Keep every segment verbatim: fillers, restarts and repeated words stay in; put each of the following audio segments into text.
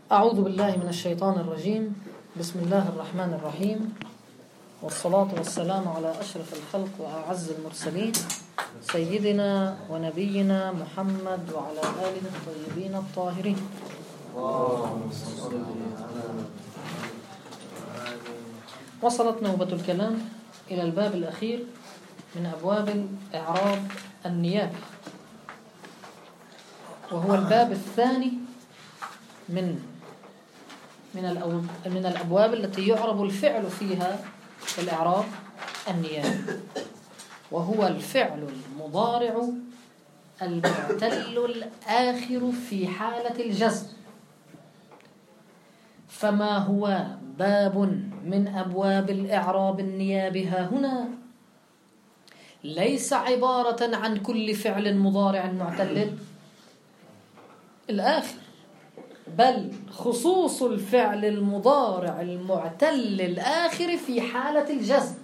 أعوذ بالله من الشيطان الرجيم. بسم الله الرحمن الرحيم، والصلاة والسلام على أشرف الخلق وأعز المرسلين سيدنا ونبينا محمد وعلى آله الطيبين الطاهرين. وصلت نوبة الكلام إلى الباب الأخير من أبواب الإعراب النيابي، وهو الباب الثاني من من من الأبواب التي يعرب الفعل فيها في الإعراب النيابي، وهو الفعل المضارع المعتل الآخر في حالة الجزم. فما هو باب من أبواب الإعراب النيابي ها هنا ليس عبارة عن كل فعل مضارع معتل الآخر، بل خصوص الفعل المضارع المعتل الآخر في حالة الجزم،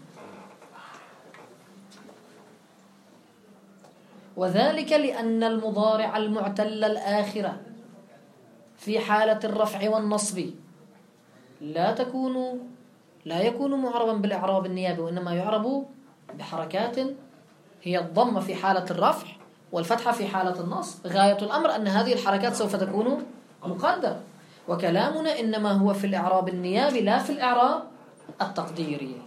وذلك لأن المضارع المعتل الآخر في حالة الرفع والنصب لا تكون لا يكون معربا بالإعراب النيابي، وإنما يعرب بحركات هي الضمة في حالة الرفع والفتحة في حالة النصب. غاية الأمر أن هذه الحركات سوف تكون مقدر، وكلامنا إنما هو في الإعراب النيابي لا في الإعراب التقديري.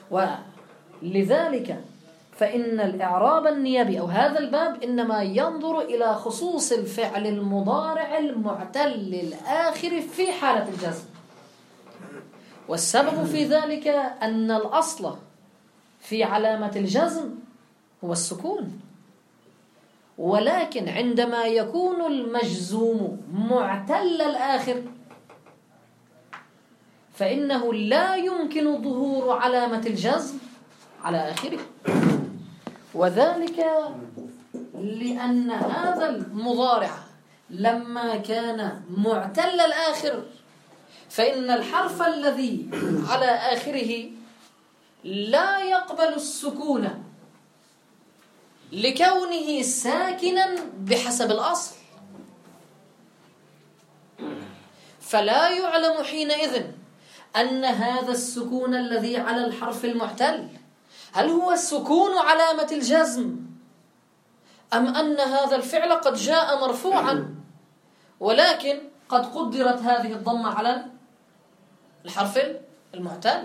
ولذلك فإن الإعراب النيابي أو هذا الباب إنما ينظر إلى خصوص الفعل المضارع المعتل الآخر في حالة الجزم، والسبب في ذلك أن الأصل في علامة الجزم هو السكون، ولكن عندما يكون المجزوم معتل الآخر فإنه لا يمكن ظهور علامة الجزم على آخره، وذلك لأن هذا المضارع لما كان معتل الآخر فإن الحرف الذي على آخره لا يقبل السكون لكونه ساكنا بحسب الأصل، فلا يعلم حينئذ أن هذا السكون الذي على الحرف المعتل هل هو سكون علامة الجزم أم أن هذا الفعل قد جاء مرفوعا ولكن قد قدرت هذه الضمة على الحرف المعتل.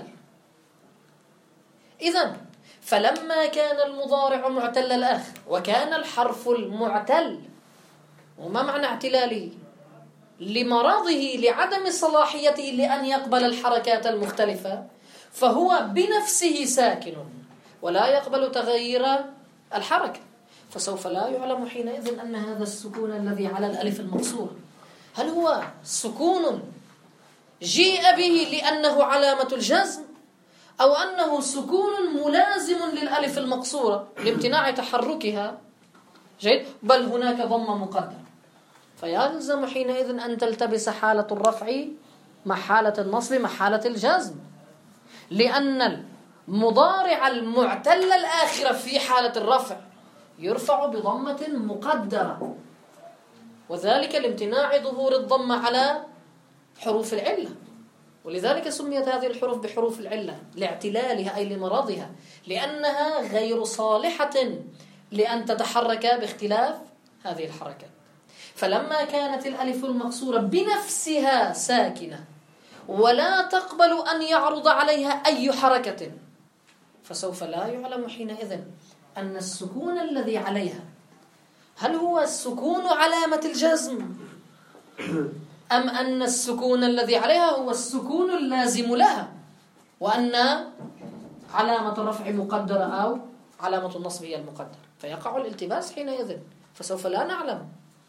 إذن فلما كان المضارع معتل الآخر وكان الحرف المعتل، وما معنى اعتلاله؟ لمرضه لعدم صلاحيته لأن يقبل الحركات المختلفة، فهو بنفسه ساكن ولا يقبل تغيير الحركة، فسوف لا يعلم حينئذ أن هذا السكون الذي على الألف المقصورة هل هو سكون جيء به لأنه علامة الجزم أو أنه سكون ملازم للألف المقصورة لامتناع تحركها، جيد، بل هناك ضمة مقدرة، فيلزم حينئذ أن تلتبس حالة الرفع مع حالة النصب مع حالة الجزم، لأن المضارع المعتل الآخر في حالة الرفع يرفع بضمة مقدرة، وذلك لامتناع ظهور الضمة على حروف العلة، ولذلك سميت هذه الحروف بحروف العلة لاعتلالها أي لمرضها، لأنها غير صالحة لأن تتحرك باختلاف هذه الحركات. فلما كانت الألف المقصورة بنفسها ساكنة ولا تقبل أن يعرض عليها أي حركة، فسوف لا يعلم حينئذ أن السكون الذي عليها هل هو السكون علامة الجزم أم أن السكون الذي عليها هو السكون اللازم لها، وأن علامة الرفع مقدرة أو علامة النصب هي المقدرة، فيقع الالتباس حينئذ، فسوف لا نعلم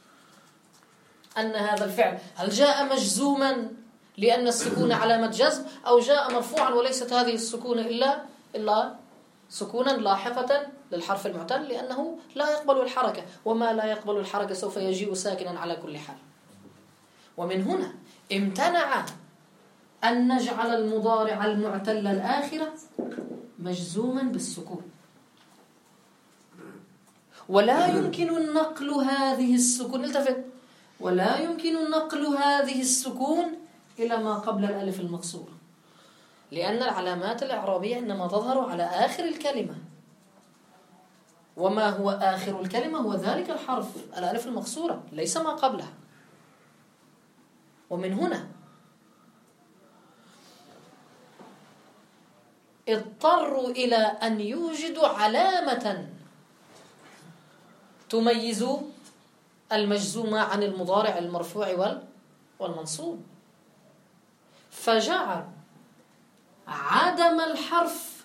أن هذا الفعل هل جاء مجزوما لأن السكون علامة جزم أو جاء مرفوعا وليست هذه السكون إلا إلا سكونا لاحقة للحرف المعتل لأنه لا يقبل الحركة، وما لا يقبل الحركة سوف يجيء ساكنا على كل حال. ومن هنا امتنع أن نجعل المضارع المعتل الآخرة مجزوما بالسكون، ولا يمكن النقل هذه السكون، التفت، ولا يمكن نقل هذه السكون إلى ما قبل الألف المقصورة، لأن العلامات الإعرابية إنما تظهر على آخر الكلمة، وما هو آخر الكلمة هو ذلك الحرف الألف المقصورة، ليس ما قبلها. ومن هنا اضطروا إلى أن يوجدوا علامة تميز المجزوم عن المضارع المرفوع والمنصوب، فجعل عدم الحرف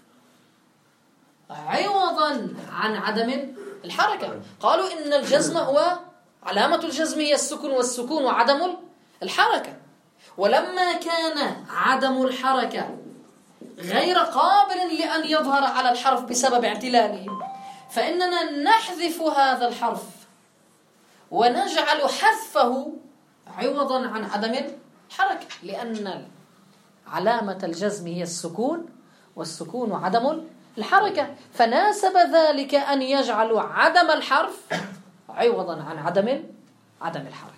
عوضا عن عدم الحركة. قالوا إن الجزم هو علامة الجزم هي السكون، والسكون وعدم الحركة. ولما كان عدم الحركة غير قابل لأن يظهر على الحرف بسبب اعتلاله، فإننا نحذف هذا الحرف ونجعل حذفه عوضا عن عدم الحركة، لأن علامة الجزم هي السكون، والسكون عدم الحركة، فناسب ذلك أن يجعلوا عدم الحرف عوضا عن عدم عدم الحركة.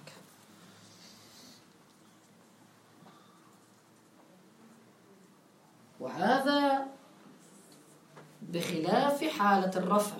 وهذا بخلاف حالة الرفع،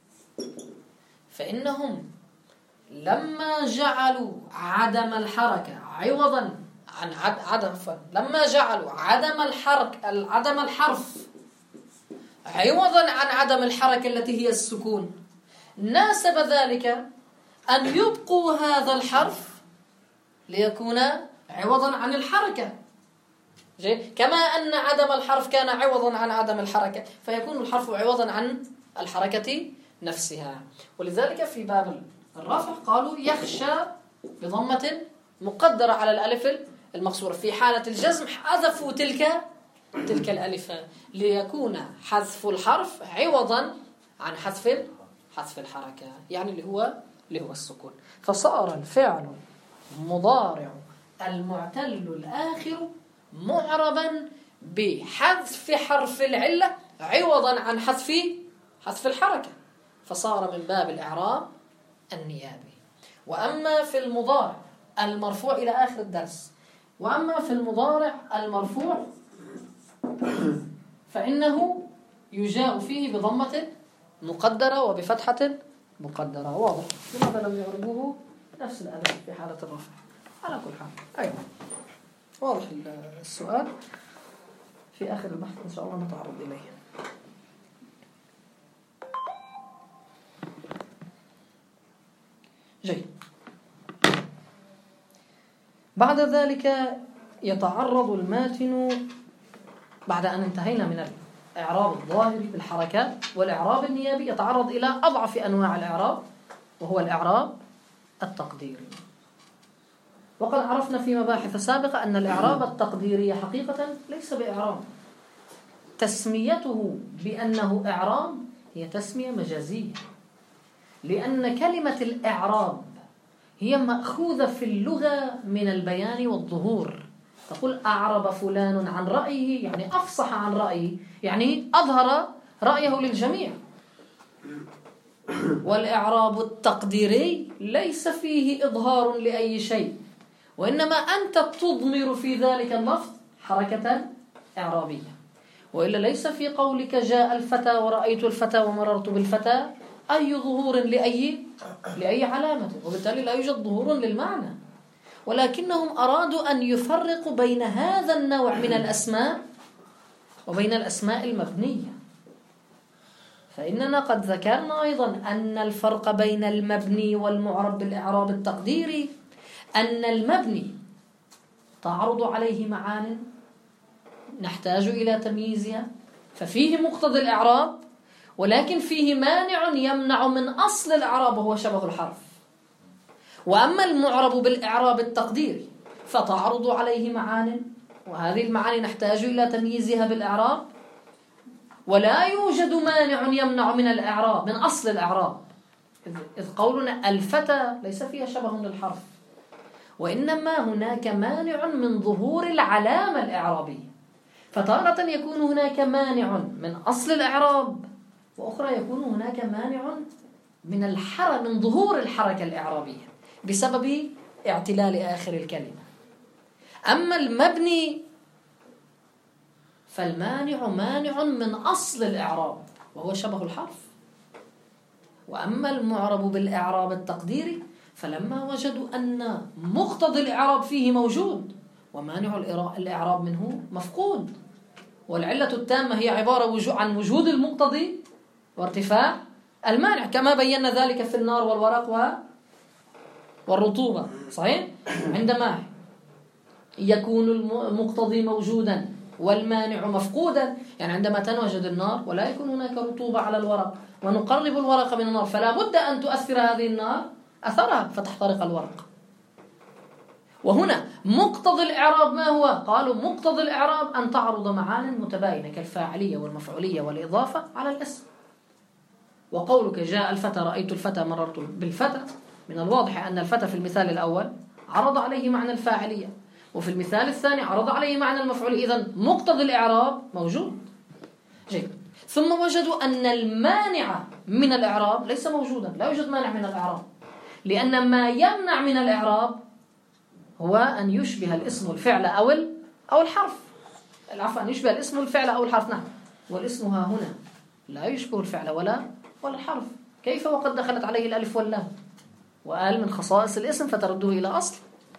فإنهم لما جعلوا عدم الحركة عوضا عن عدم لما جعلوا عدم الحركة عدم الحرف عوضا عن عدم الحركة التي هي السكون، ناسب ذلك أن يبقوا هذا الحرف ليكون عوضا عن الحركة، كما أن عدم الحرف كان عوضا عن عدم الحركة، فيكون الحرف عوضا عن الحركة نفسها. ولذلك في باب الرفع قالوا يخشى بضمة مقدرة على الألف المقصورة. في حالة الجزم حذفوا تلك تلك الألف ليكون حذف الحرف عوضا عن حذف حذف الحركة، يعني اللي هو اللي هو السكون. فصار الفعل المضارع المعتل الآخر معربا بحذف حرف العلة عوضا عن حذف حذف الحركة، فصار من باب الإعراب النيابي. وأما في المضارع المرفوع إلى آخر الدرس، وأما في المضارع المرفوع فإنه يجاء فيه بضمة مقدرة وبفتحة مقدرة. واضح؟ لماذا لم يعربوه نفس الألف في حالة الرفع؟ على كل حال أيضا واضح السؤال. في آخر البحث إن شاء الله نتعرض إليه. جيد. بعد ذلك يتعرض الماتن، بعد أن انتهينا من الإعراب الظاهري بالحركات والإعراب النيابي، يتعرض إلى أضعف أنواع الإعراب وهو الإعراب التقديري. وقد عرفنا في مباحث سابقة أن الإعراب التقديري حقيقة ليس بإعراب، تسميته بأنه إعراب هي تسمية مجازية، لأن كلمة الإعراب هي مأخوذة في اللغة من البيان والظهور. تقول أعرب فلان عن رأيه، يعني أفصح عن رأيه، يعني أظهر رأيه للجميع. والإعراب التقديري ليس فيه إظهار لأي شيء، وإنما أنت تضمر في ذلك اللفظ حركة إعرابية. وإلا ليس في قولك جاء الفتى ورأيت الفتى ومررت بالفتى أي ظهور لأي لأي علامة، وبالتالي لا يوجد ظهور للمعنى. ولكنهم أرادوا أن يفرقوا بين هذا النوع من الأسماء وبين الأسماء المبنية. فإننا قد ذكرنا أيضا أن الفرق بين المبني والمعرب بالإعراب التقديري أن المبني تعرض عليه معان نحتاج إلى تمييزها، ففيه مقتضى الإعراب، ولكن فيه مانع يمنع من أصل الإعراب وهو شبه الحرف. وأما المعرب بالإعراب التقديري فتعرض عليه معان، وهذه المعاني نحتاج إلى تمييزها بالإعراب، ولا يوجد مانع يمنع من الإعراب من أصل الإعراب، إذ قولنا الفتى ليس فيها شبه للحرف، وإنما هناك مانع من ظهور العلامة الإعرابية. فتارة يكون هناك مانع من أصل الإعراب، وأخرى يكون هناك مانع من الحر من ظهور الحركة الإعرابية بسبب اعتلال آخر الكلمة. أما المبني فالمانع مانع من أصل الإعراب وهو شبه الحرف. وأما المعرب بالإعراب التقديري فلما وجدوا أن مقتضي الإعراب فيه موجود ومانع الإعراب منه مفقود، والعلة التامة هي عبارة عن وجود المقتضي وارتفاع المانع، كما بينا ذلك في النار والورق والرطوبة. صحيح؟ عندما يكون المقتضي موجودا والمانع مفقودا، يعني عندما تنوجد النار ولا يكون هناك رطوبة على الورق ونقرب الورق من النار، فلا بد أن تؤثر هذه النار أثرها فتحترق الورق. وهنا مقتضى الإعراب ما هو؟ قالوا مقتضى الإعراب أن تعرض معان متباينة كالفاعلية والمفعولية والإضافة على الاسم. وقولك جاء الفتى رأيت الفتى مررت بالفتى، من الواضح أن الفتى في المثال الأول عرض عليه معنى الفاعلية، وفي المثال الثاني عرض عليه معنى المفعولية، إذن مقتضى الإعراب موجود. جيد. ثم وجدوا أن المانع من الإعراب ليس موجودا، لا يوجد مانع من الإعراب، لأن ما يمنع من الإعراب هو أن يشبه الاسم الفعل أو أو الحرف. العفو، أن يشبه الاسم الفعل أو الحرف. نعم، والاسم ها هنا لا يشبه الفعل ولا ولا الحرف، كيف وقد دخلت عليه الألف واللام، وآل من خصائص الاسم فترده إلى أصل.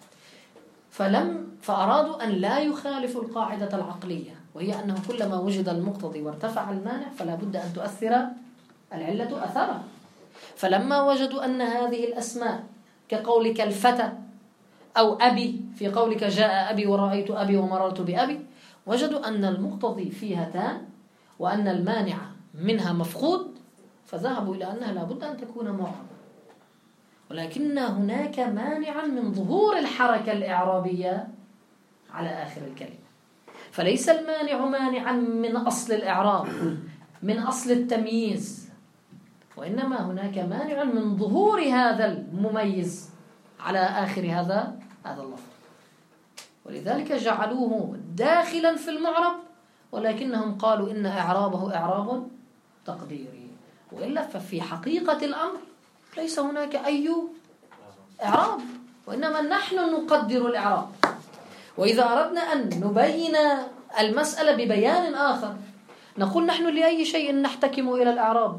فلم فأرادوا أن لا يخالفوا القاعدة العقلية، وهي أنه كلما وجد المقتضي وارتفع المانع فلا بد أن تؤثر العلة أثرها. فلما وجدوا أن هذه الأسماء كقولك الفتى أو أبي، في قولك جاء أبي ورأيت أبي ومررت بأبي، وجدوا أن المقتضي فيها تام وأن المانع منها مفقود، فذهبوا إلى أنها لا بد أن تكون معربة. ولكن هناك مانعا من ظهور الحركة الإعرابية على آخر الكلمة، فليس المانع مانعا من أصل الإعراب من أصل التمييز، وإنما هناك مانع من ظهور هذا المميز على آخر هذا هذا اللفظ. ولذلك جعلوه داخلا في المعرب، ولكنهم قالوا إن إعرابه إعراب تقديري، وإلا ففي حقيقة الأمر ليس هناك أي إعراب، وإنما نحن نقدر الإعراب. وإذا أردنا أن نبين المسألة ببيان آخر نقول نحن لأي شيء نحتكم إلى الإعراب؟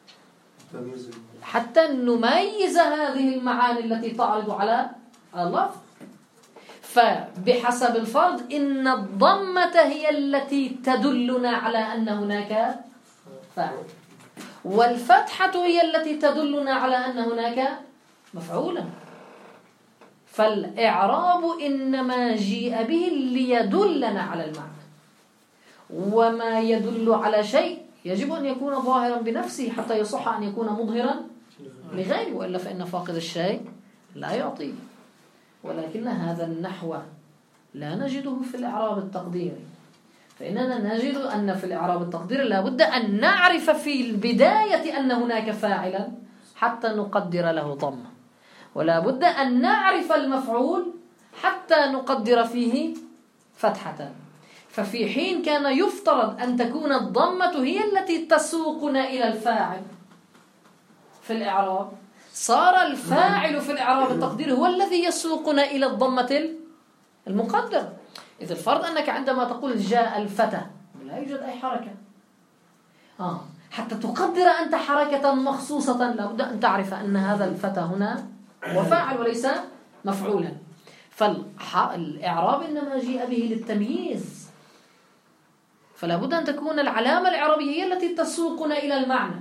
حتى نميز هذه المعاني التي تعرض على اللفظ. فبحسب الفرض إن الضمة هي التي تدلنا على أن هناك فاعل، والفتحة هي التي تدلنا على أن هناك مفعولا. فالإعراب إنما جيء به ليدلنا على المعنى، وما يدل على شيء يجب أن يكون ظاهرا بنفسه حتى يصح أن يكون مظهرا لغيره، وإلا فإن فاقد الشيء لا يعطيه. ولكن هذا النحو لا نجده في الإعراب التقديري، فإننا نجد أن في الإعراب التقديري لا بد أن نعرف في البداية أن هناك فاعلا حتى نقدر له ضمة، ولا بد أن نعرف المفعول حتى نقدر فيه فتحة. ففي حين كان يفترض أن تكون الضمة هي التي تسوقنا إلى الفاعل في الإعراب، صار الفاعل في الإعراب التقديري هو الذي يسوقنا إلى الضمة المقدرة. إذا الفرض أنك عندما تقول جاء الفتى لا يوجد أي حركة، آه. حتى تقدر أنت حركة مخصوصة لابد أن تعرف أن هذا الفتى هنا هو فاعل وليس مفعولا. فالإعراب إنما جاء به للتمييز، فلا بد أن تكون العلامة الإعرابية هي التي تسوقنا إلى المعنى،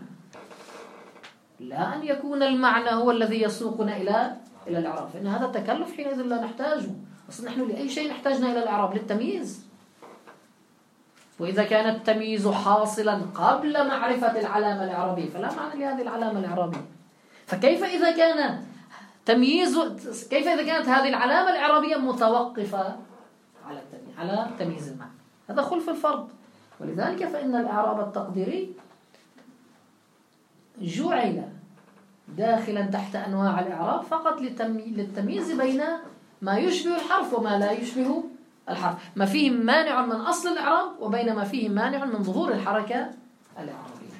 لا أن يكون المعنى هو الذي يسوقنا إلى إلى الإعراب، فإن هذا التكلف حينئذ لا نحتاجه. أصلا نحن لأي شيء نحتاجنا إلى الإعراب؟ للتمييز. وإذا كان التمييز حاصلا قبل معرفة العلامة الإعرابية فلا معنى لهذه العلامة الإعرابية. فكيف إذا كان تمييز كيف إذا كانت هذه العلامة الإعرابية متوقفة على التمييز على تمييز المعنى؟ هذا خلف الفرض. ولذلك فإن الإعراب التقديري جعل داخلا تحت أنواع الإعراب فقط للتمييز بين ما يشبه الحرف وما لا يشبه الحرف، ما فيه مانع من أصل الإعراب وبين ما فيه مانع من ظهور الحركة الإعرابية.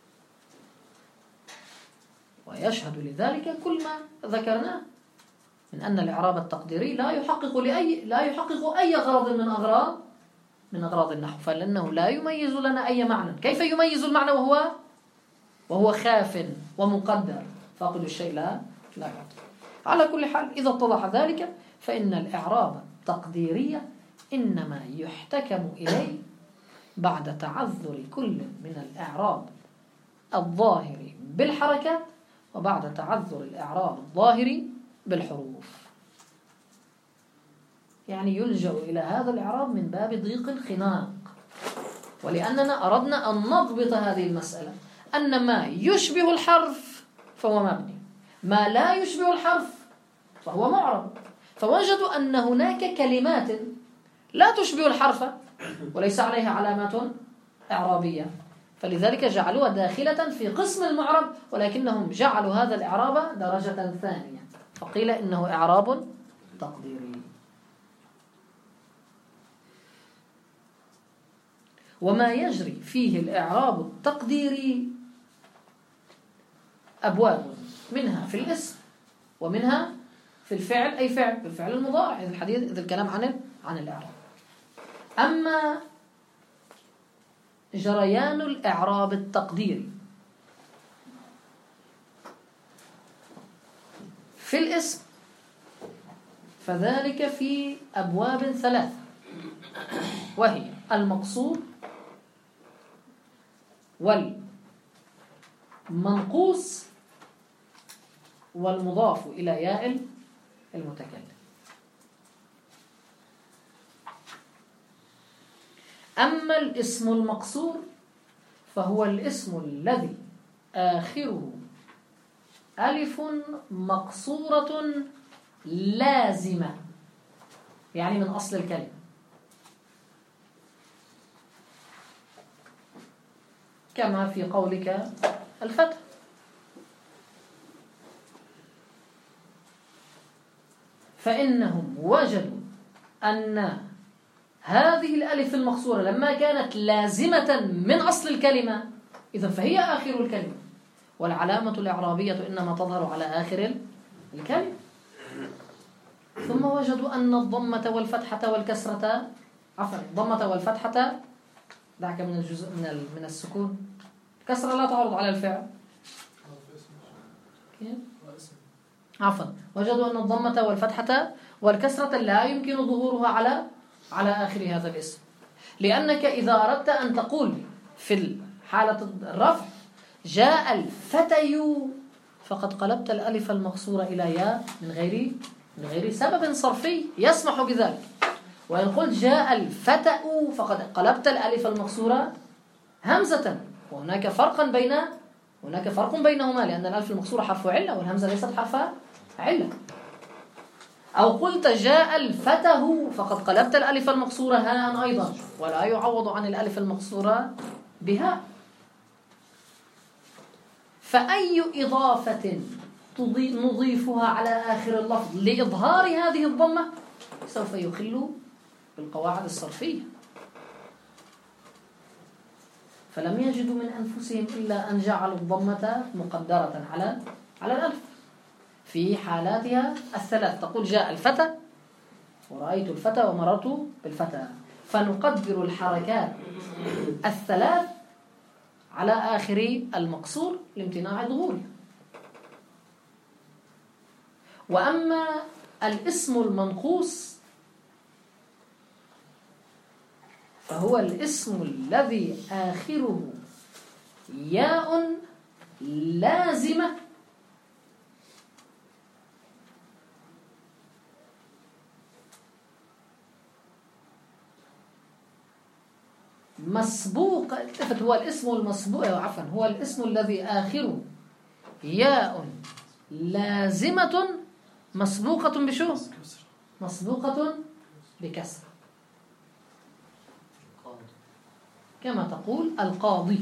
ويشهد لذلك كل ما ذكرناه من أن الإعراب التقديري لا يحقق لأي لا يحقق أي غرض من أغراض من أغراض النحو، فلأنه لا يميز لنا أي معنى. كيف يميز المعنى وهو وهو خاف ومقدر؟ فاقد الشيء لا لا يعطي. على كل حال، إذا اتضح ذلك فإن الإعراب التقديري إنما يحتكم إليه بعد تعذر كل من الإعراب الظاهر بالحركات وبعد تعذر الإعراب الظاهر بالحروف. يعني يلجأ إلى هذا الإعراب من باب ضيق الخناق، ولأننا أردنا أن نضبط هذه المسألة، أن ما يشبه الحرف فهو مبني، ما لا يشبه الحرف فهو معرب. فوجدوا أن هناك كلمات لا تشبه الحرف وليس عليها علامات إعرابية، فلذلك جعلوها داخلة في قسم المعرب، ولكنهم جعلوا هذا الإعراب درجة ثانية، فقيل إنه إعراب تقديري. وما يجري فيه الإعراب التقديري أبواب، منها في الاسم ومنها في الفعل، أي فعل في الفعل المضارع، إذا الحديث إذا الكلام عن عن الإعراب. أما جريان الإعراب التقديري في الاسم فذلك في أبواب ثلاثة، وهي المقصور والمنقوص والمضاف إلى ياء المتكلم. أما الاسم المقصور فهو الاسم الذي آخره ألف مقصورة لازمة، يعني من أصل الكلمة، كما في قولك الفتح. فإنهم وجدوا أن هذه الألف المقصورة لما كانت لازمة من أصل الكلمة إذن فهي آخر الكلمة، والعلامة الإعرابية إنما تظهر على آخر الكلمة. ثم وجدوا أن الضمة والفتحة والكسرة، عفوا الضمة والفتحة دعك من الجزء من من السكون، الكسرة لا تعرض على الفعل. عفوا وجدوا أن الضمة والفتحة والكسرة لا يمكن ظهورها على على آخر هذا الاسم، لأنك إذا أردت أن تقول في حالة الرفع جاء الفتى فقد قلبت الألف المقصورة إلى ياء من غير من غير سبب صرفي يسمح بذلك. وإن قلت جاء الفتى فقد قلبت الألف المقصورة همزة، وهناك فرقا بين هناك فرق بينهما، لأن الألف المقصورة حرف علة والهمزة ليست حرف علة. أو قلت جاء الفتى فقد قلبت الألف المقصورة هاء أيضا، ولا يعوض عن الألف المقصورة بها. فأي إضافة نضيفها على آخر اللفظ لإظهار هذه الضمة سوف يخل بالقواعد الصرفية. فلم يجدوا من أنفسهم إلا أن جعلوا الضمة مقدرة على على الألف في حالاتها الثلاث. تقول جاء الفتى ورأيت الفتى ومررت بالفتى، فنقدر الحركات الثلاث على آخر المقصور لامتناع ظهوره. وأما الاسم المنقوص فهو الاسم الذي آخره ياء لازمة مسبوق. هو الاسم المسبوق عفوا هو الاسم الذي آخره ياء لازمة مسبوقة بشو؟ مسبوقة بكسر، كما تقول القاضي.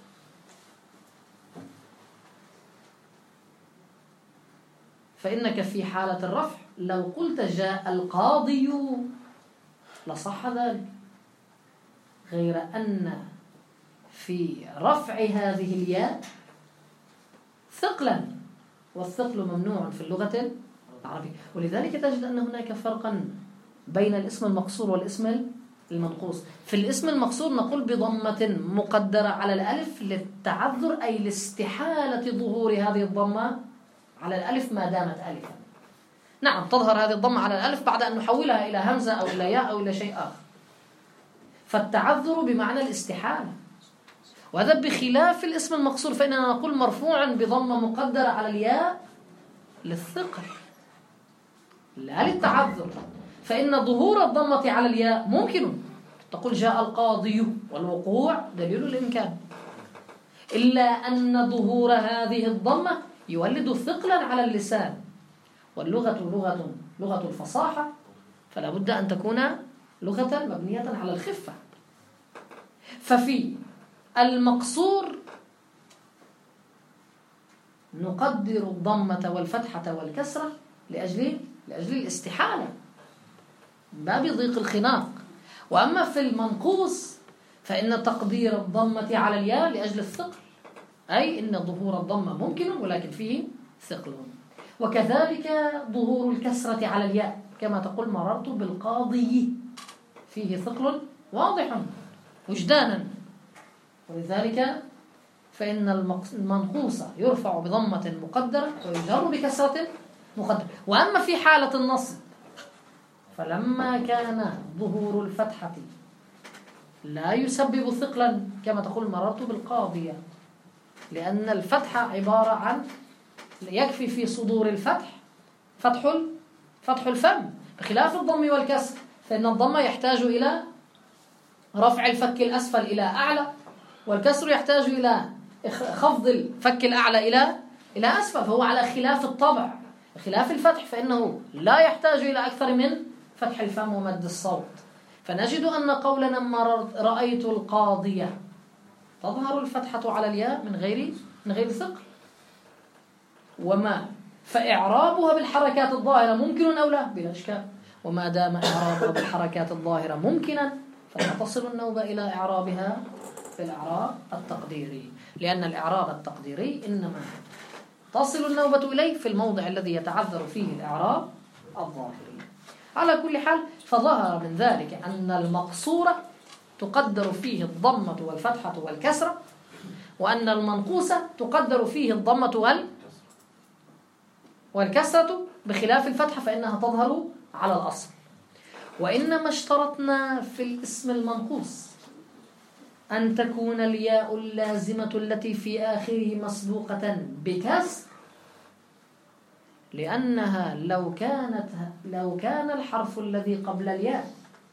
فإنك في حالة الرفع لو قلت جاء القاضي لصح ذلك، غير أن في رفع هذه الياء ثقلا، والثقل ممنوع في اللغة العربي. ولذلك تجد أن هناك فرقا بين الاسم المقصور والاسم المنقوص. في الاسم المقصور نقول بضمة مقدرة على الألف للتعذر، أي لاستحالة ظهور هذه الضمة على الألف ما دامت ألفا. نعم تظهر هذه الضمة على الألف بعد أن نحولها إلى همزة أو إلى ياء أو إلى شيء آخر، فالتعذر بمعنى الاستحالة. وهذا بخلاف الاسم المقصور، فإننا نقول مرفوعا بضمة مقدرة على الياء للثقل لا للتعذر. فإن ظهور الضمة على الياء ممكن، تقول جاء القاضي والوقوع دليل الإمكان، إلا أن ظهور هذه الضمة يولد ثقلا على اللسان، واللغة لغة لغة الفصاحة، فلا بد أن تكون لغة مبنية على الخفة. ففي المقصور نقدر الضمة والفتحة والكسرة لأجل لأجل الاستحالة ما بضيق الخناق. وأما في المنقوص فإن تقدير الضمة على الياء لأجل الثقل، أي إن ظهور الضمة ممكن ولكن فيه ثقل. وكذلك ظهور الكسرة على الياء، كما تقول مررت بالقاضي، فيه ثقل واضح وجدانا. ولذلك فإن المنقوص يرفع بضمة مقدرة ويجر بكسرة مقدرة. وأما في حالة النصب فلما كان ظهور الفتحة لا يسبب ثقلا، كما تقول مررت بالقاضية، لأن الفتحة عبارة عن يكفي في صدور الفتح فتح فتح الفم، بخلاف الضم والكسر، فإن الضم يحتاج إلى رفع الفك الأسفل إلى أعلى، والكسر يحتاج إلى خفض الفك الأعلى إلى إلى أسفل، فهو على خلاف الطبع. خلاف الفتح فإنه لا يحتاج إلى أكثر من فتح الفم ومد الصوت. فنجد أن قولنا مررت رأيت القاضية تظهر الفتحة على الياء من غير من غير ثقل، وما فإعرابها بالحركات الظاهرة ممكن أو لا بلا إشكال. وما دام إعرابها بالحركات الظاهرة ممكنا فلا تصل النوبة إلى إعرابها في الإعراب التقديري، لأن الإعراب التقديري إنما تصل النوبة إليه في الموضع الذي يتعذر فيه الإعراب الظاهري. على كل حال فظهر من ذلك أن المقصورة تقدر فيه الضمة والفتحة والكسرة، وأن المنقوصة تقدر فيه الضمة وال والكسرة بخلاف الفتحة فإنها تظهر على الأصل. وإنما اشترطنا في الاسم المنقوص أن تكون الياء اللازمة التي في آخره مسبوقة بكسر، لأنها لو كانت لو كان الحرف الذي قبل الياء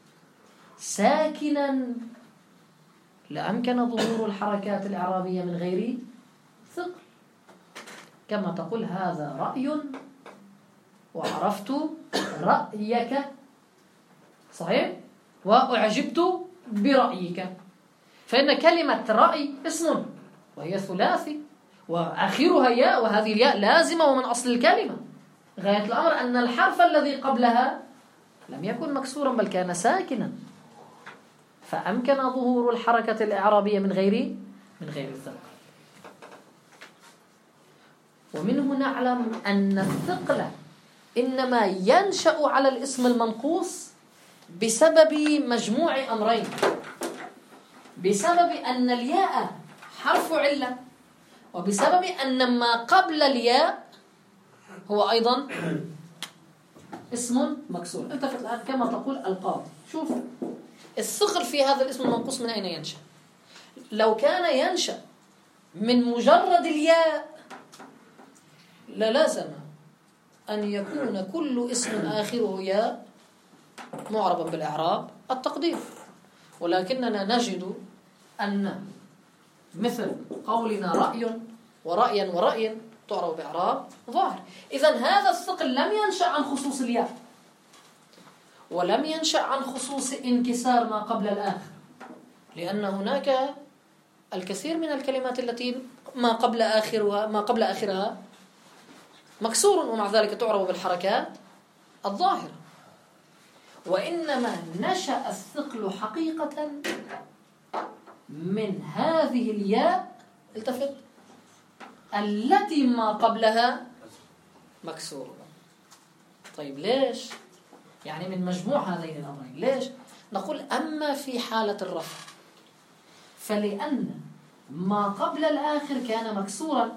ساكنا لأمكن ظهور الحركات الإعرابية من غير ثقل، كما تقول هذا رأي وعرفت رأيك، صحيح؟ وأعجبت برأيك. فإن كلمة رأي اسم وهي ثلاثي وآخرها ياء، وهذه الياء لازمة ومن أصل الكلمة. غاية الأمر أن الحرف الذي قبلها لم يكن مكسورا بل كان ساكنا، فأمكن ظهور الحركة الإعرابية من غير من غير الثقل. ومنه نعلم أن الثقل إنما ينشأ على الاسم المنقوص بسبب مجموع أمرين: بسبب أن الياء حرف علة، وبسبب أن ما قبل الياء هو أيضا اسم مكسور. التفت الآن كما تقول القاضي. شوف الثقل في هذا الاسم المنقوص من أين ينشأ؟ لو كان ينشأ من مجرد الياء للازم أن يكون كل اسم آخره ياء معربا بالإعراب التقدير، ولكننا نجد أن مثل قولنا رأي ورأيا ورأي تعرب بإعراب ظاهر. إذن هذا الثقل لم ينشأ عن خصوص الياء، ولم ينشأ عن خصوص انكسار ما قبل الآخر، لأن هناك الكثير من الكلمات التي ما قبل آخرها ما قبل آخرها مكسور ومع ذلك تعرب بالحركات الظاهرة. وإنما نشأ الثقل حقيقة من هذه الياء، التفت، التي ما قبلها مكسور. طيب ليش؟ يعني من مجموع هذين الأمرين. ليش؟ نقول أما في حالة الرفع فلأن ما قبل الآخر كان مكسورا،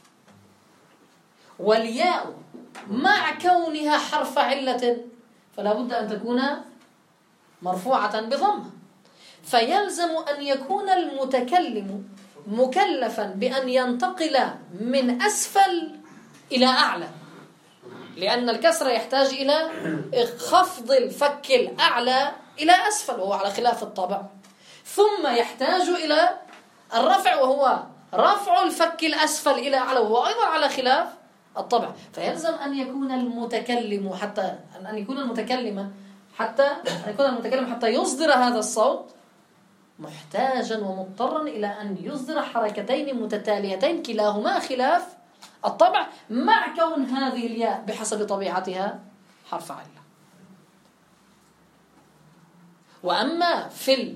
والياء مع كونها حرف علة فلا بد أن تكون مرفوعة بضمة، فيلزم أن يكون المتكلم مكلفا بأن ينتقل من أسفل إلى أعلى، لأن الكسر يحتاج إلى خفض الفك الأعلى إلى أسفل وهو على خلاف الطبع، ثم يحتاج إلى الرفع وهو رفع الفك الأسفل إلى أعلى وهو أيضا على خلاف الطبع. فيلزم أن يكون المتكلم حتى أن يكون المتكلم حتى أن يكون المتكلم حتى يصدر هذا الصوت محتاجا ومضطرا إلى أن يصدر حركتين متتاليتين كلاهما خلاف الطبع، مع كون هذه الياء بحسب طبيعتها حرف علة. وأما في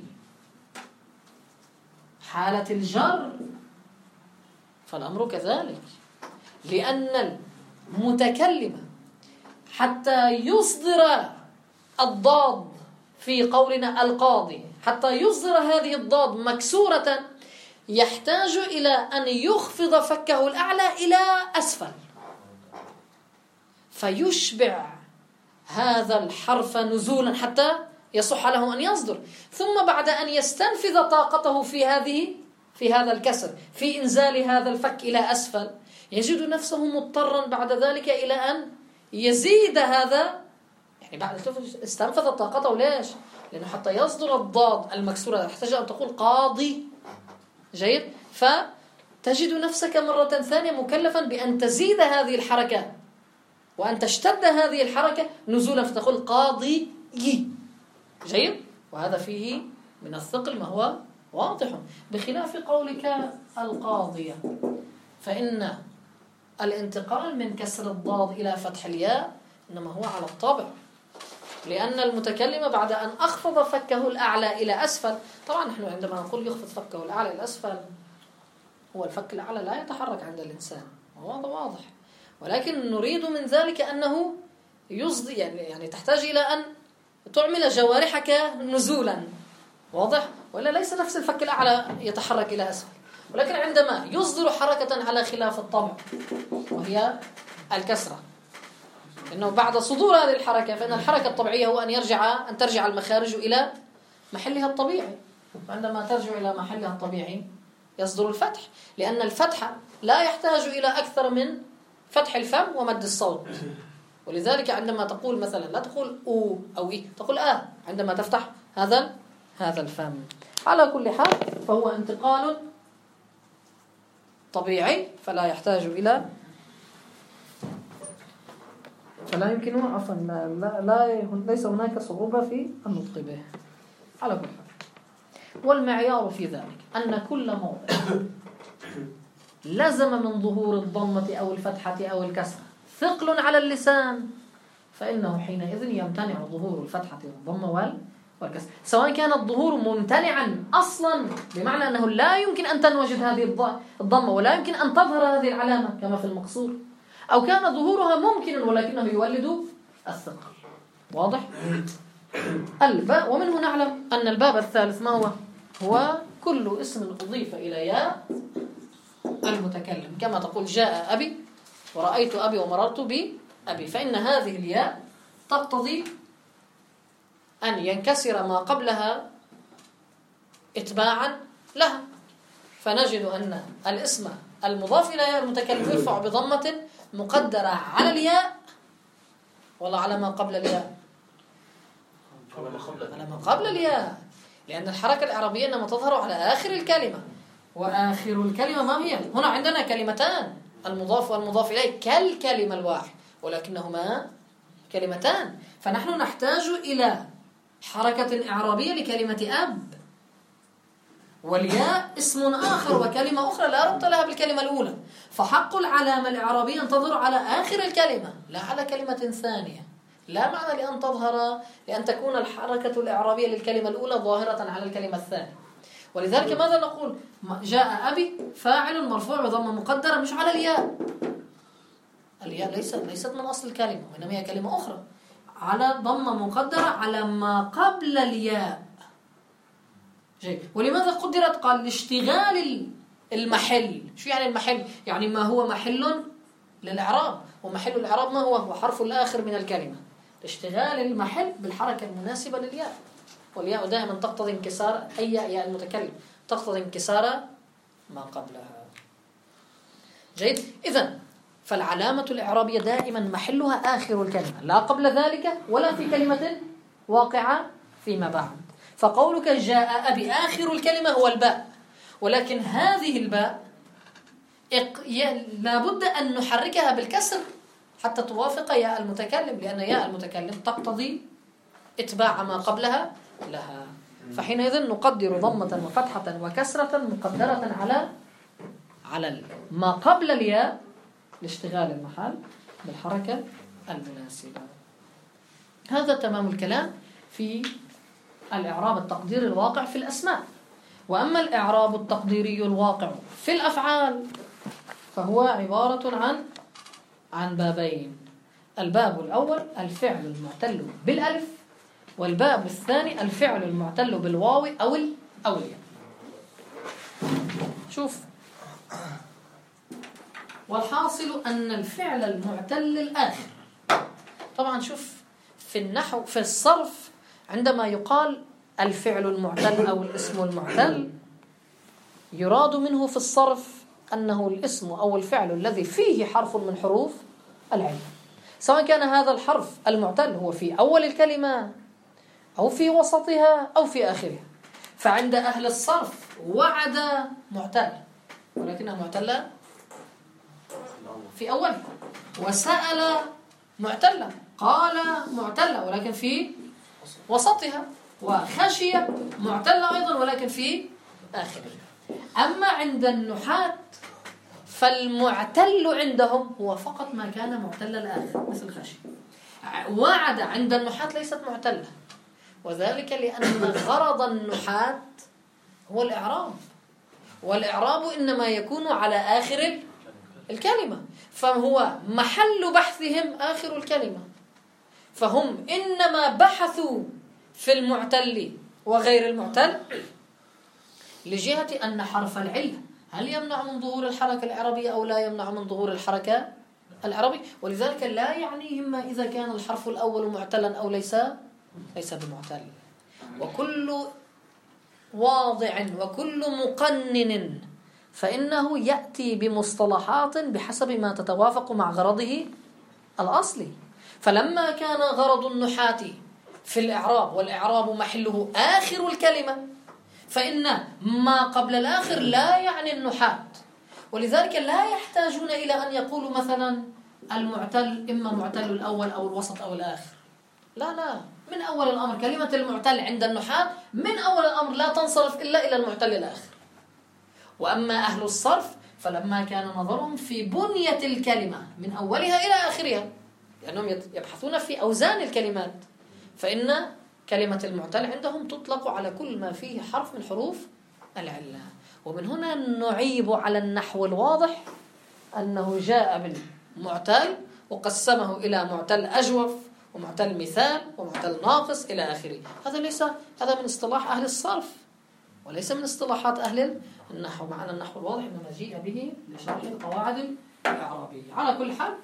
حالة الجر فالأمر كذلك، لأن المتكلم حتى يصدر الضاد في قولنا القاضي، حتى يصدر هذه الضاد مكسورة يحتاج إلى أن يخفض فكه الأعلى إلى أسفل فيشبع هذا الحرف نزولا حتى يصح له أن يصدر، ثم بعد أن يستنفذ طاقته في هذه في هذا الكسر في إنزال هذا الفك إلى أسفل، يجد نفسه مضطرا بعد ذلك إلى أن يزيد هذا، يعني بعد استنفذ طاقته. ليش؟ لأنه حتى يصدر الضاد المكسورة يحتاج أن تقول قاضي. جيد؟ فتجد نفسك مرة ثانية مكلفا بأن تزيد هذه الحركة وأن تشتد هذه الحركة نزولا فتقول قاضي. جيد؟ وهذا فيه من الثقل ما هو واضح، بخلاف قولك القاضية فإن الانتقال من كسر الضاد إلى فتح الياء إنما هو على الطبع، لأن المتكلم بعد أن أخفض فكه الأعلى إلى أسفل، طبعا نحن عندما نقول يخفض فكه الأعلى إلى أسفل هو الفك الأعلى لا يتحرك عند الإنسان، وهذا واضح، ولكن نريد من ذلك أنه يصدي يعني, يعني تحتاج إلى أن تعمل جوارحك نزولا، واضح؟ ولا ليس نفس الفك الأعلى يتحرك إلى أسفل، ولكن عندما يصدر حركة على خلاف الطبع وهي الكسرة، إنه بعد صدور هذه الحركة فإن الحركة الطبيعية هو أن يرجع أن ترجع المخارج إلى محلها الطبيعي، وعندما ترجع إلى محلها الطبيعي يصدر الفتح، لأن الفتح لا يحتاج إلى أكثر من فتح الفم ومد الصوت، ولذلك عندما تقول مثلا لا تقول أو أو إيه، تقول آه عندما تفتح هذا هذا الفم. على كل حال فهو انتقال طبيعي فلا يحتاج إلى فلا يمكن عفوا لا, لا, لا ليس هناك صعوبة في النطق به. على كل حال والمعيار في ذلك أن كل موضع لزم من ظهور الضمة أو الفتحة أو الكسرة ثقل على اللسان فإنه حينئذ يمتنع ظهور الفتحة والضمة والكسرة، سواء كان الظهور ممتنعا أصلا بمعنى أنه لا يمكن أن تنوجد هذه الضمة ولا يمكن أن تظهر هذه العلامة كما في المقصور، أو كان ظهورها ممكنا ولكنه يولد الثقل. واضح؟ الباء. ومنه نعلم أن الباب الثالث ما هو؟ هو كل اسم أضيف إلى ياء المتكلم، كما تقول جاء أبي ورأيت أبي ومررت بأبي، فإن هذه الياء تقتضي أن ينكسر ما قبلها اتباعا لها، فنجد أن الاسم المضاف إلى ياء المتكلم يرفع بضمة مقدرة على الياء ولا على ما قبل الياء؟ على ما قبل الياء، لأن الحركة الإعرابية إنما تظهر على آخر الكلمة، وآخر الكلمة ما هي؟ هنا عندنا كلمتان المضاف والمضاف إليه كالكلمة الواحد ولكنهما كلمتان، فنحن نحتاج إلى حركة إعرابية لكلمة أب، والياء اسم آخر وكلمة أخرى لا ربط لها بالكلمة الأولى، فحق العلامة الإعرابية أن تظهر على آخر الكلمة لا على كلمة ثانية، لا معنى لأن تظهر لأن تكون الحركة الإعرابية للكلمة الأولى ظاهرة على الكلمة الثانية. ولذلك ماذا نقول؟ جاء أبي فاعل مرفوع بضمة مقدرة مش على الياء، الياء ليست ليست من أصل الكلمة، وإنما هي كلمة أخرى على ضمة مقدرة على ما قبل الياء. جيد. ولماذا قدرت؟ قال لاشتغال المحل. شو يعني المحل؟ يعني ما هو محل للإعراب، ومحل الإعراب ما هو؟ هو حرف الآخر من الكلمة. لاشتغال المحل بالحركة المناسبة للياء، والياء دائما تقتضي انكسار أي ياء المتكلم، تقتضي انكسار ما قبلها. جيد. إذن فالعلامة الإعرابية دائما محلها آخر الكلمة، لا قبل ذلك ولا في كلمة واقعة فيما بعد. فقولك جاء بآخر الكلمة هو الباء، ولكن هذه الباء لابد أن نحركها بالكسر حتى توافق ياء المتكلم، لأن ياء المتكلم تقتضي اتباع ما قبلها لها. فحينئذ نقدر ضمة وفتحة وكسرة مقدرة على على ما قبل الياء لاشتغال المحل بالحركة المناسبة. هذا تمام الكلام في الإعراب التقديري الواقع في الأسماء. وأما الإعراب التقديري الواقع في الأفعال فهو عبارة عن عن بابين. الباب الأول الفعل المعتل بالألف، والباب الثاني الفعل المعتل بالواو أو أو الياء. شوف، والحاصل أن الفعل المعتل الآخر، طبعا شوف في النحو في الصرف عندما يقال الفعل المعتل أو الاسم المعتل يراد منه في الصرف أنه الاسم أو الفعل الذي فيه حرف من حروف العلة، سواء كان هذا الحرف المعتل هو في أول الكلمة أو في وسطها أو في آخرها. فعند أهل الصرف وعد معتل ولكنها معتلة في أولها، وسأل معتلة، قال معتلة ولكن في وسطها، وخشي معتلة أيضا ولكن في آخرها. أما عند النحاة فالمعتل عندهم هو فقط ما كان معتل الآخر مثل خشي. وعد عند النحاة ليست معتلة، وذلك لأن غرض النحاة هو الإعراب، والإعراب إنما يكون على آخر الكلمة، فهو محل بحثهم آخر الكلمة، فهم إنما بحثوا في المعتل وغير المعتل لجهة أن حرف العلة هل يمنع من ظهور الحركة العربية أو لا يمنع من ظهور الحركة العربية، ولذلك لا يعنيهم ما إذا كان الحرف الأول معتلا أو ليس ليس بمعتل. وكل واضع وكل مقنن فإنه يأتي بمصطلحات بحسب ما تتوافق مع غرضه الأصلي. فلما كان غرض النحاة في الإعراب والإعراب محله آخر الكلمة، فإن ما قبل الآخر لا يعني النحاة، ولذلك لا يحتاجون إلى أن يقولوا مثلا المعتل إما معتل الأول أو الوسط أو الآخر. لا لا، من أول الأمر كلمة المعتل عند النحاة من أول الأمر لا تنصرف إلا إلى المعتل الآخر. وأما أهل الصرف فلما كان نظرهم في بنية الكلمة من أولها إلى آخرها، لأنهم يبحثون في أوزان الكلمات، فإن كلمة المعتل عندهم تطلق على كل ما فيه حرف من حروف العلة. ومن هنا نعيب على النحو الواضح أنه جاء بالمعتل وقسمه إلى معتل أجوف ومعتل مثال ومعتل ناقص إلى آخره. هذا ليس هذا من اصطلاح أهل الصرف وليس من اصطلاحات أهل النحو، معنى النحو الواضح إنما جيء به لشرح القواعد الإعرابية. على كل حال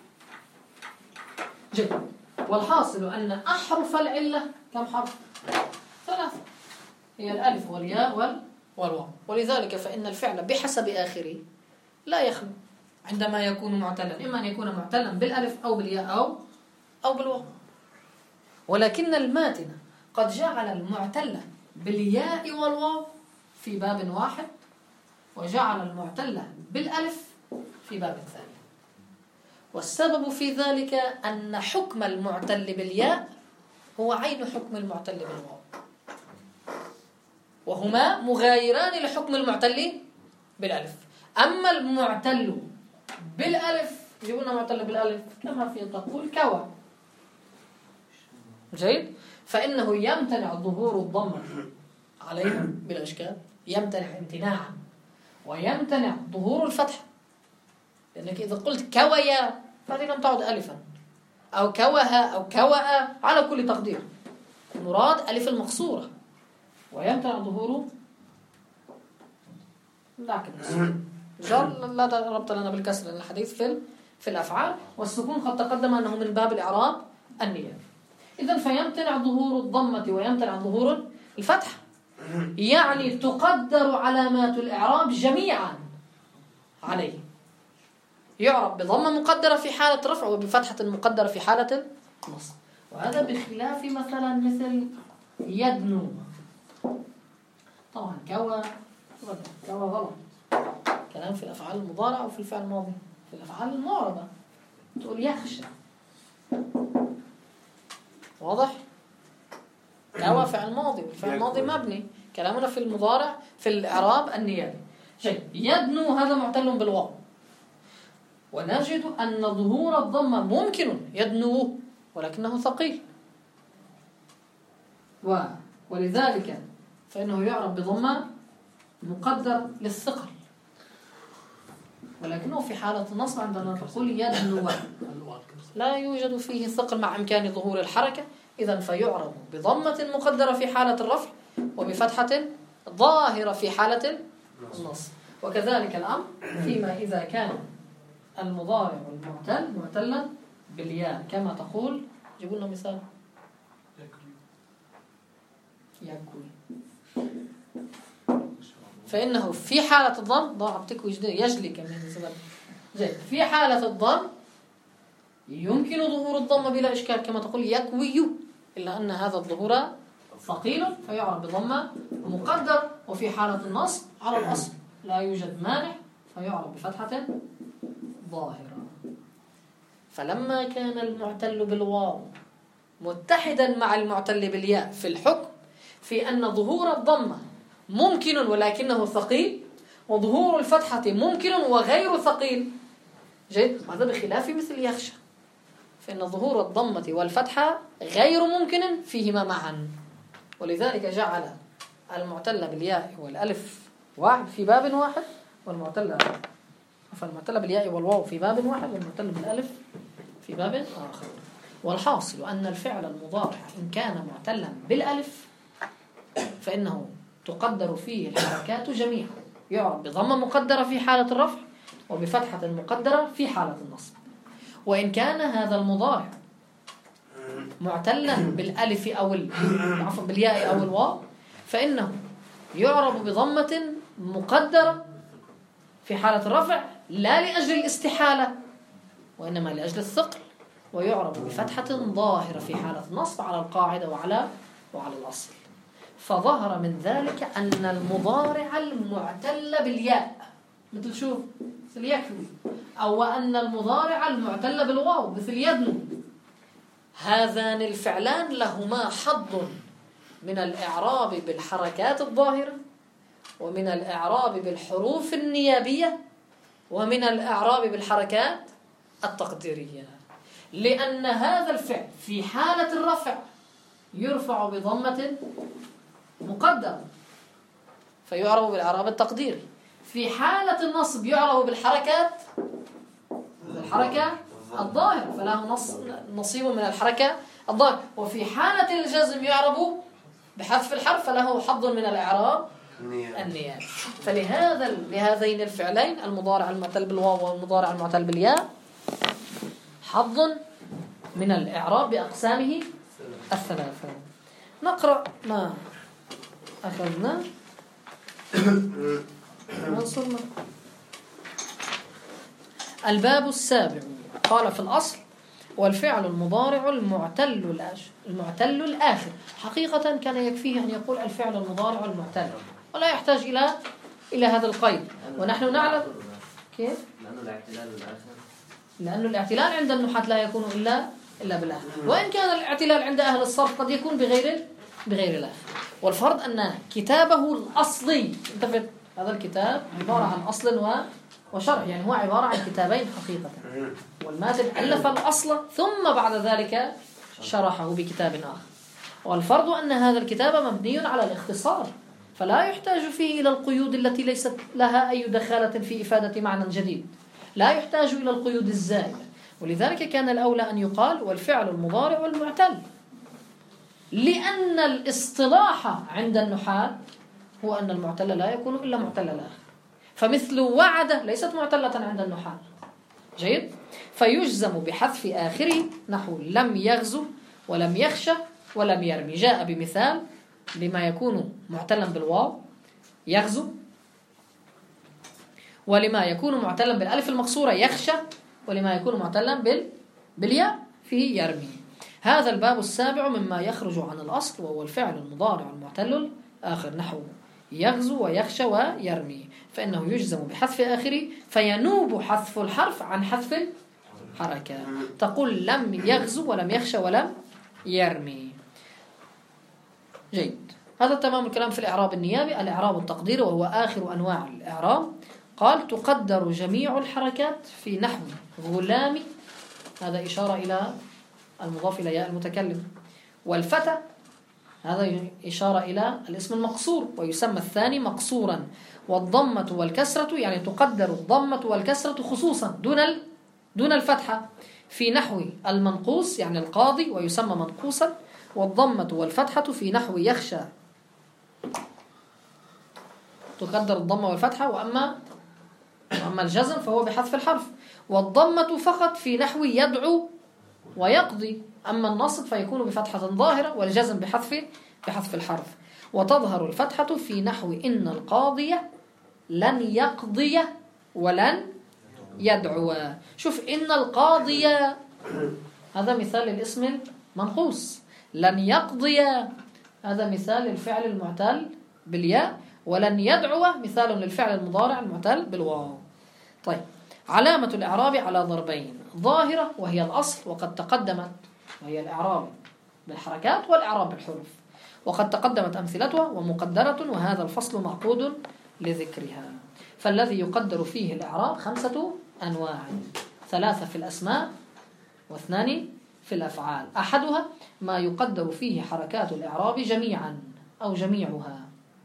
جيد. والحاصل أن أحرف العلة كم حرف؟ ثلاثة، هي الألف والياء والواو. ولذلك فإن الفعل بحسب آخره لا يخلو عندما يكون معتلا، إما أن يكون معتلا بالألف أو بالياء أو أو بالواو. ولكن الماتن قد جعل المعتل بالياء والواو في باب واحد، وجعل المعتل بالألف في باب ثاني. والسبب في ذلك أن حكم المعتل بالياء هو عين حكم المعتل بالواو، وهما مغايران لحكم المعتل بالألف. أما المعتل بالألف يقولون معتل بالألف كما في تقول كوى، جيد، فإنه يمتنع ظهور الضمة عليه بلا إشكال، يمتنع امتناعا، ويمتنع ظهور الفتح، لأنك إذا قلت كويا فهذه لم تعد ألفا، أو كوها أو كوأ على كل تقدير. المراد ألف المقصورة، ويمتنع ظهوره لكن جر لا ربط لنا بالكسر، لأن الحديث في في الأفعال، والسكون قد تقدم أنه من باب الإعراب النيابي. إذن فيمتنع ظهور الضمة ويمتنع ظهور الفتح، يعني تقدر علامات الإعراب جميعا عليه. يعرب بضمة مقدرة في حالة رفع وبفتحة مقدرة في حالة نصب، وهذا بخلاف مثلا مثل يدنو. طبعا كوى كوى غلط، كلام في الأفعال المضارعة وفي الفعل الماضي. في الأفعال المعربة تقول يخشى، واضح؟ كوى فعل ماضي والفعل الماضي مبني. كلامنا في المضارع في الإعراب النيابي. شيء يدنو هذا معتل بالواو، ونجد أن ظهور الضمة ممكن يدنو ولكنه ثقيل، و ولذلك فإنه يعرب بضمة مقدر للثقل، ولكنه في حالة النصب عندما تقول يدنو لا يوجد فيه ثقل مع إمكان ظهور الحركة، إذن فيعرب بضمة مقدرة في حالة الرفع وبفتحة ظاهرة في حالة النصب. وكذلك الأمر فيما إذا كان المضارع المعتل معتلا بالياء، كما تقول جيبوا لنا مثال يكوي، فإنه في حالة الضم ضاعتك يجلي كمان زين، في حالة الضم يمكن ظهور الضم بلا إشكال كما تقول يكوي، إلا أن هذا الظهور ثقيل فيعرب بضمة مقدر، وفي حالة النصب على الأصل لا يوجد مانع فيعرب بفتحة ظاهرة. فلما كان المعتل بالواو متحدا مع المعتل بالياء في الحكم في أن ظهور الضمة ممكن ولكنه ثقيل، وظهور الفتحة ممكن وغير ثقيل، جيد، هذا بخلاف مثل يخشى فإن ظهور الضمة والفتحة غير ممكن فيهما معا، ولذلك جعل المعتل بالياء والألف واحد في باب واحد، والمعتل فالمعتل بالياء والواو في باب واحد، والمعتل بالألف في باب آخر. والحاصل أن الفعل المضارع إن كان معتلا بالألف فإنه تقدر فيه الحركات جميعا، يعرب بضمة مقدرة في حالة الرفع وبفتحة مقدرة في حالة النصب. وإن كان هذا المضارع معتلا بالألف أو عفوا بالياء أو الواو فإنه يعرب بضمة مقدرة في حالة الرفع لا لأجل الاستحالة وإنما لأجل الثقل، ويعرب بفتحة ظاهرة في حالة النصب على القاعدة وعلى وعلى الأصل. فظهر من ذلك أن المضارع المعتل بالياء مثل شو؟ مثل يكوي، أو أن المضارع المعتل بالواو مثل يدنو، هذان الفعلان لهما حظ من الإعراب بالحركات الظاهرة، ومن الإعراب بالحروف النيابية، ومن الإعراب بالحركات التقديرية، لأن هذا الفعل في حالة الرفع يرفع بضمة مقدرة فيعرب بالإعراب التقديري، في حالة النصب يعرب بالحركات الحركة الظاهرة فله نص نصيب من الحركة الظاهرة، وفي حالة الجزم يعرب بحذف الحرف فله حظ من الإعراب النيابي. فلهذا لهذين الفعلين المضارع المعتل بالواو والمضارع المعتل بالياء حظ من الإعراب بأقسامه الثلاثة. نقرأ ما أخذنا ونصرنا. الباب السابع قال في الأصل: والفعل المضارع المعتل المعتل الآخر. حقيقة كان يكفيه أن يقول الفعل المضارع المعتل ولا يحتاج إلى إلى هذا القيد، ونحن نعلم كيف؟ لأنه الاعتلال الآخر، لأنه الاعتلال عند النحاة لا يكون إلا إلا بالآخر، وإن كان الاعتلال عند أهل الصرف قد يكون بغير بغير الآخر. والفرض أن كتابه الأصلي انتفت، هذا الكتاب عبارة عن أصل و وشرح، يعني هو عبارة عن كتابين حقيقة، والماتن ألف الأصل ثم بعد ذلك شرحه بكتاب آخر. والفرض أن هذا الكتاب مبني على الاختصار، فلا يحتاج فيه إلى القيود التي ليست لها أي دخالة في إفادة معنى جديد، لا يحتاج إلى القيود الزائدة، ولذلك كان الأولى أن يقال والفعل المضارع والمعتل، لأن الاصطلاح عند النحاة هو أن المعتل لا يكون إلا معتل الآخر. فمثل وعد ليست معتلة عند النحاة. جيد؟ فيجزم بحذف آخره نحو لم يغزو ولم يخشى ولم يرمي. جاء بمثال لما يكون معتلا بالواو يغزو، ولما يكون معتلا بالألف المقصورة يخشى، ولما يكون معتلا بال... بالياء في يرمي. هذا الباب السابع مما يخرج عن الأصل، وهو الفعل المضارع المعتل الآخر نحو يغزو ويخشى ويرمي، فإنه يجزم بحذف آخره فينوب حذف الحرف عن حذف الحركة. تقول لم يغزو ولم يخشى ولم يرمي. جيد. هذا تمام الكلام في الإعراب النيابي. الإعراب التقديري وهو آخر أنواع الإعراب، قال تقدر جميع الحركات في نحو غلام، هذا إشارة إلى المضاف إلى ياء المتكلم، والفتى هذا إشارة إلى الاسم المقصور ويسمى الثاني مقصورا، والضمة والكسرة يعني تقدر الضمة والكسرة خصوصا دون دون الفتحة في نحو المنقوص يعني القاضي ويسمى منقوصا، والضمة والفتحة في نحو يخشى تقدر الضمة والفتحة، وأما وأما الجزم فهو بحذف الحرف، والضمة فقط في نحو يدعو ويقضي، أما النصب فيكون بفتحة ظاهرة والجزم بحذف بحذف الحرف، وتظهر الفتحة في نحو إن القاضي لن يقضي ولن يدعو. شوف إن القاضي هذا مثال الاسم المنقوص، لن يقضي هذا مثال الفعل المعتل بالياء، ولن يدعو مثال للفعل المضارع المعتل بالواو. طيب، علامة الإعراب على ضربين، ظاهرة وهي الأصل وقد تقدمت، وهي الإعراب بالحركات والإعراب بالحروف، وقد تقدمت أمثلتها، ومقدرة وهذا الفصل معقود لذكرها. فالذي يقدر فيه الإعراب خمسة أنواع، ثلاثة في الأسماء واثنان في الأفعال. أحدها ما يقدر فيه حركات الإعراب جميعا أو جميعها،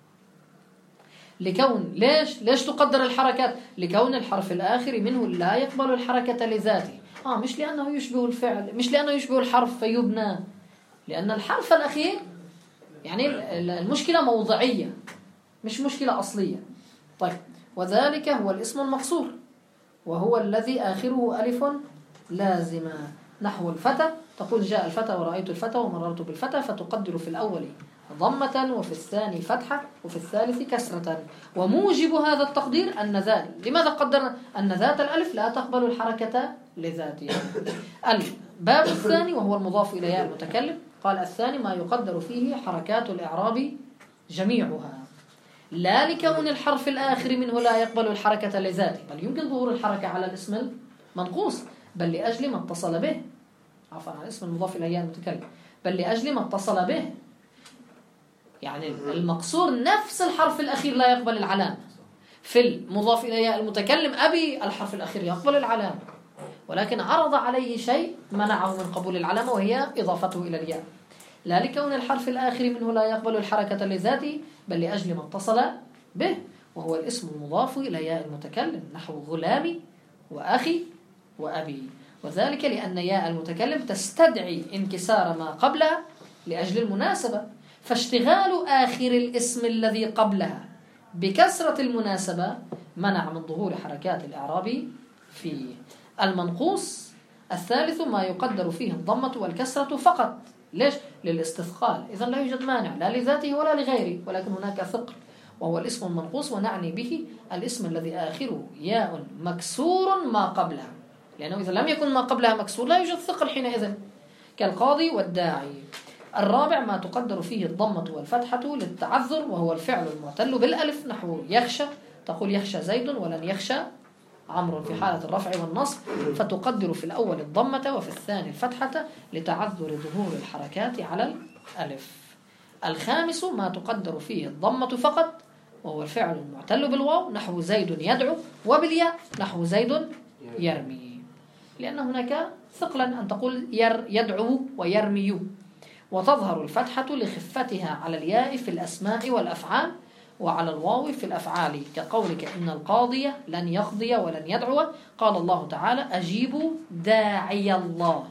لكون ليش ليش تقدر الحركات؟ لكون الحرف الآخر منه لا يقبل الحركة لذاته، آه مش لأنه يشبه الفعل، مش لأنه يشبه الحرف فيبنى، لأن الحرف الأخير يعني المشكلة موضعية مش مشكلة أصلية. طيب، وذلك هو الاسم المقصور، وهو الذي آخره ألف لازمة نحو الفتى، تقول جاء الفتى ورأيت الفتى ومررت بالفتى، فتقدر في الأول ضمة وفي الثاني فتحة وفي الثالث كسرة، وموجب هذا التقدير أن ذات، لماذا قدرنا أن ذات الألف لا تقبل الحركة لذاتها. الباب الثاني وهو المضاف إلى ياء المتكلم، قال الثاني ما يقدر فيه حركات الإعراب جميعها، لا لكون الحرف الآخر منه لا يقبل الحركة لذاته، بل يمكن ظهور الحركة على الاسم المنقوص، بل لأجل ما اتصل به، عفوا عن اسم المضاف إلى ياء المتكلم، بل لأجل ما اتصل به، يعني المقصور نفس الحرف الأخير لا يقبل العلامة، في المضاف إلى ياء المتكلم أبي الحرف الأخير يقبل العلامة، ولكن عرض عليه شيء منعه من قبول العلامة وهي إضافته إلى الياء، لا لكون الحرف الآخر منه لا يقبل الحركة لذاته، بل لأجل ما اتصل به، وهو الاسم المضاف إلى ياء المتكلم نحو غلامي وأخي وأبي، وذلك لأن ياء المتكلم تستدعي انكسار ما قبلها لأجل المناسبة، فاشتغال آخر الاسم الذي قبلها بكسرة المناسبة منع من ظهور حركات الإعراب فيه. المنقوص الثالث ما يقدر فيه الضمة والكسرة فقط، ليش؟ للاستثقال، إذن لا يوجد مانع لا لذاته ولا لغيره، ولكن هناك ثقل، وهو الاسم المنقوص، ونعني به الاسم الذي آخره ياء مكسور ما قبلها، لأنه إذا لم يكن ما قبلها مكسور لا يوجد ثقل حينئذ، كالقاضي والداعي. الرابع ما تقدر فيه الضمة والفتحة للتعذر، وهو الفعل المعتل بالألف نحو يخشى، تقول يخشى زيد ولن يخشى عمرو في حالة الرفع والنصب، فتقدر في الأول الضمة وفي الثاني الفتحة لتعذر ظهور الحركات على الألف. الخامس ما تقدر فيه الضمة فقط، وهو الفعل المعتل بالواو نحو زيد يدعو، وبالياء نحو زيد يرمي، لأن هناك ثقلا أن تقول ير يدعو ويرمي، وتظهر الفتحة لخفتها على الياء في الأسماء والأفعال، وعلى الواو في الأفعال كقولك إن القاضي لن يقضي ولن يدعو. قال الله تعالى أجيبوا داعي الله.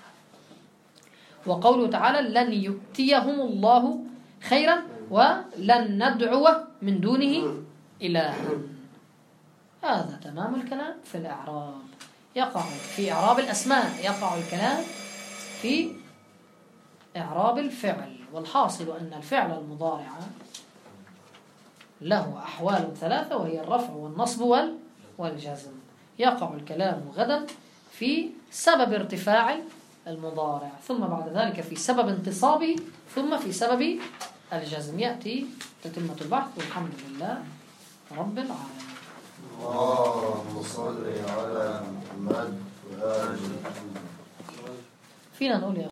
وقوله تعالى لن يؤتيهم الله خيرا ولن ندعو من دونه إلها. هذا تمام الكلام في الإعراب. يقع في إعراب الأسماء يقع الكلام في إعراب الفعل. والحاصل أن الفعل المضارع له أحوال ثلاثة وهي الرفع والنصب والجزم. يقع الكلام غدا في سبب ارتفاع المضارع، ثم بعد ذلك في سبب انتصابه، ثم في سبب الجزم. يأتي تتمة البحث والحمد لله رب العالمين. اللهم صل على محمد وآل محمد. فينا نقول يا